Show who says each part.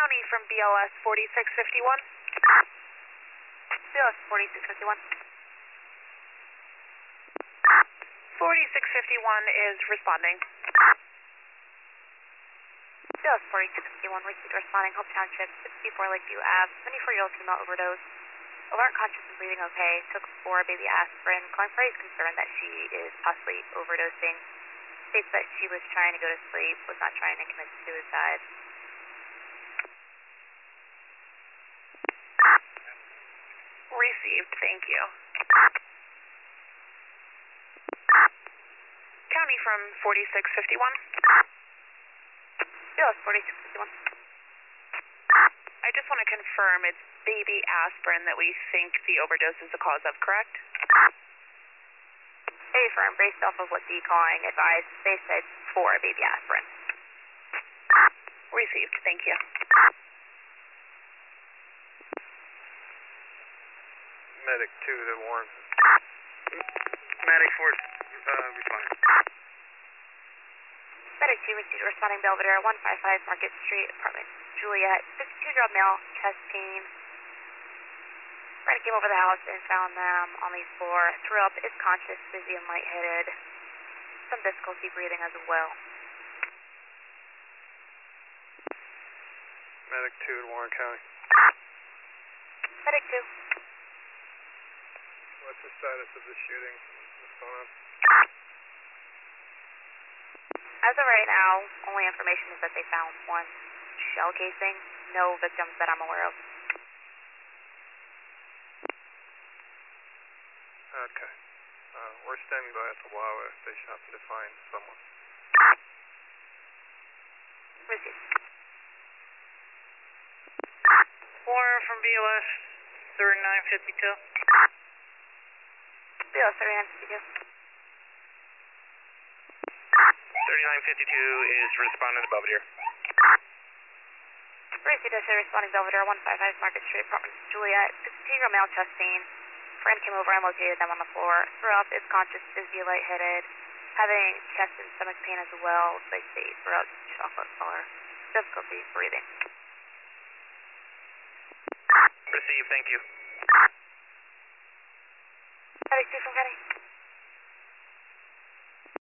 Speaker 1: County from BLS 4651.
Speaker 2: BLS 4651.
Speaker 1: 4651 is responding.
Speaker 2: BLS 4651, received responding, Hope Township, 64 Lakeview Ave, 24-year-old female overdose. Alert, conscious and breathing okay, took 4 baby aspirin, calling for his concern that she is possibly overdosing. States that she was trying to go to sleep, was not trying to commit suicide.
Speaker 1: Received, thank you. County from 4651.
Speaker 2: BLS 4651.
Speaker 1: I just want to confirm it's baby aspirin that we think the overdose is the cause of, correct?
Speaker 2: Very firm, based off of what the calling advised, they said 4 baby aspirin.
Speaker 1: Received, thank you.
Speaker 3: Medic 2 to Warren. Medic 4, responding.
Speaker 2: Medic 2 received responding Belvedere, 155 Market Street, apartment Juliet, 52-year-old male, chest pain. Friend came over the house and found them on the floor, threw up, is conscious, dizzy, and lightheaded. Some difficulty breathing as well.
Speaker 3: Medic 2 to Warren County.
Speaker 2: Medic 2.
Speaker 3: What's the status of the shooting? What's going on?
Speaker 2: As of right now, only information is that they found 1 shell casing, no victims that I'm aware of.
Speaker 3: Okay. We're standing by at the Wawa station up to find someone.
Speaker 2: Received.
Speaker 1: Warren from BLS 3952.
Speaker 2: BLS 3952.
Speaker 3: 3952 is responding to Belvedere.
Speaker 2: Received as a responding Belvedere, 155 Market Street, apartment Juliet, 52-year-old male, chest pain. Friend came over and located them on the floor. Threw up, is conscious, dizzy, lightheaded, having chest and stomach pain as well. Like they threw out chocolate color. Difficulty breathing.
Speaker 3: Received, thank you.
Speaker 2: Medic 2 from County.